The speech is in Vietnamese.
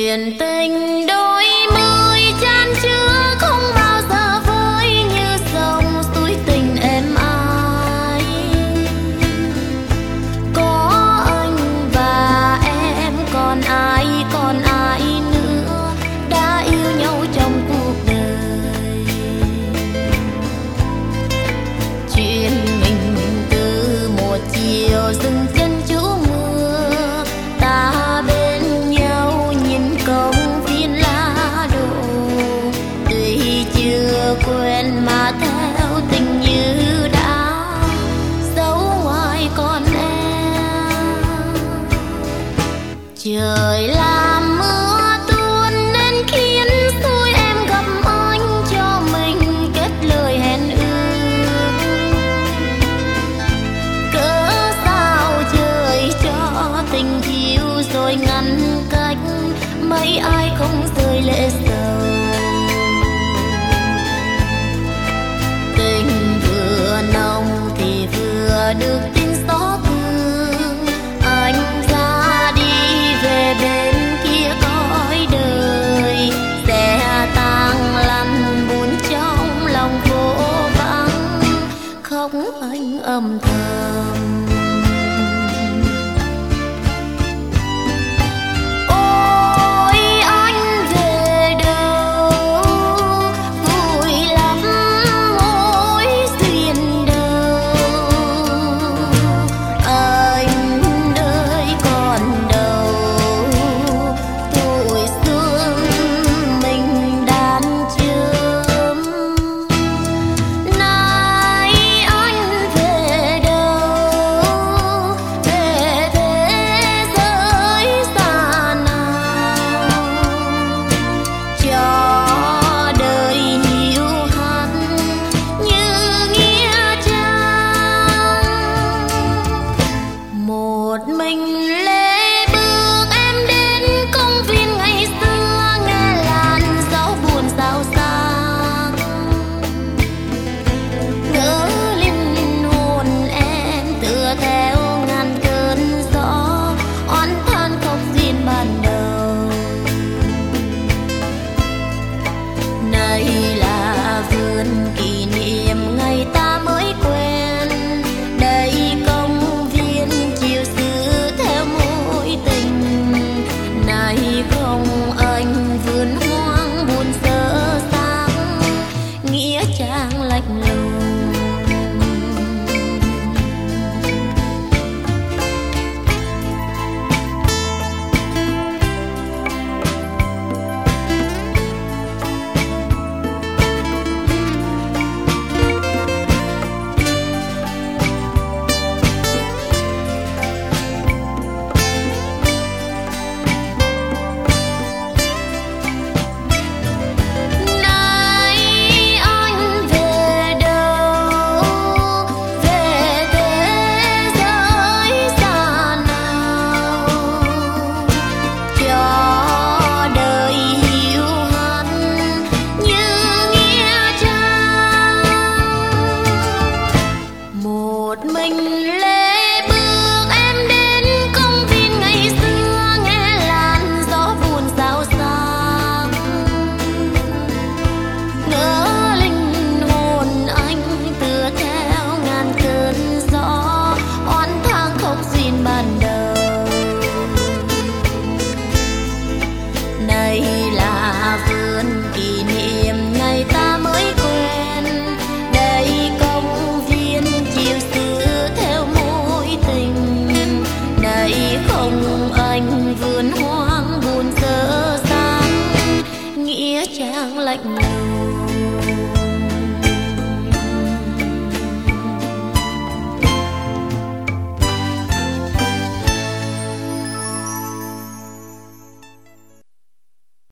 Chuyện tình đôi mươi chan chứa không bao giờ vơi như dòng suối tình êm ái. Có anh và em còn ai nữa đã yêu nhau trong cuộc đời. Chuyện mình từ một chiều dừng chân trú mưa, ta bên nhau nhìn công viên lá đổ. Tuy chưa quen mà theo tình như đã giấu ngoài con em. Trời làm mưa tuôn nên khiến tôi em gặp anh, cho mình kết lời hẹn ước. Cớ sao trời cho tình yêu rồi ngăn cách, mấy ai không rơi lệ sầu. Tình vừa nồng thì vừa được tin xót thương, anh ra đi về bên kia cõi đời. Sẽ tang lăn buồn trong lòng vô vắng, khóc anh âm thầm. Ôi anh về đâu, vui lắm mối duyên đâu. Anh đợi còn đâu, tuổi xuân mình đàn chớm. Nay anh về đâu, về thế giới xa nào, cho đời hiu hắt như nghĩa trang. Một mình lê bước em đến công viên ngày xưa, nghe làn gió buồn xao xạc. Ngỡ linh hồn em tựa theo ngàn cơn gió, oán than khóc duyên ban đầu. Này là vườn kỷ niệm ngày ta mới quen, đây công viên chiều xưa theo mối tình. Này không anh vườn hoang buồn sơ xác, nghĩa trang lạnh lùng. Nay anh về đâu, về thế giới xa nào, cho đời hiu hắt như nghĩa trang. Một mình lê bước em đến công viên ngày xưa, nghe làn gió buồn xao xạc. Ngỡ linh hồn anh tựa theo ngàn cơn gió, oán than khóc duyên ban đầu. Này là vườn kỷ niệm ngày ta mới quen, đây công viên chiều xưa theo mối tình. Này không anh vườn hoang buồn dở dang, nghĩa trang lạnh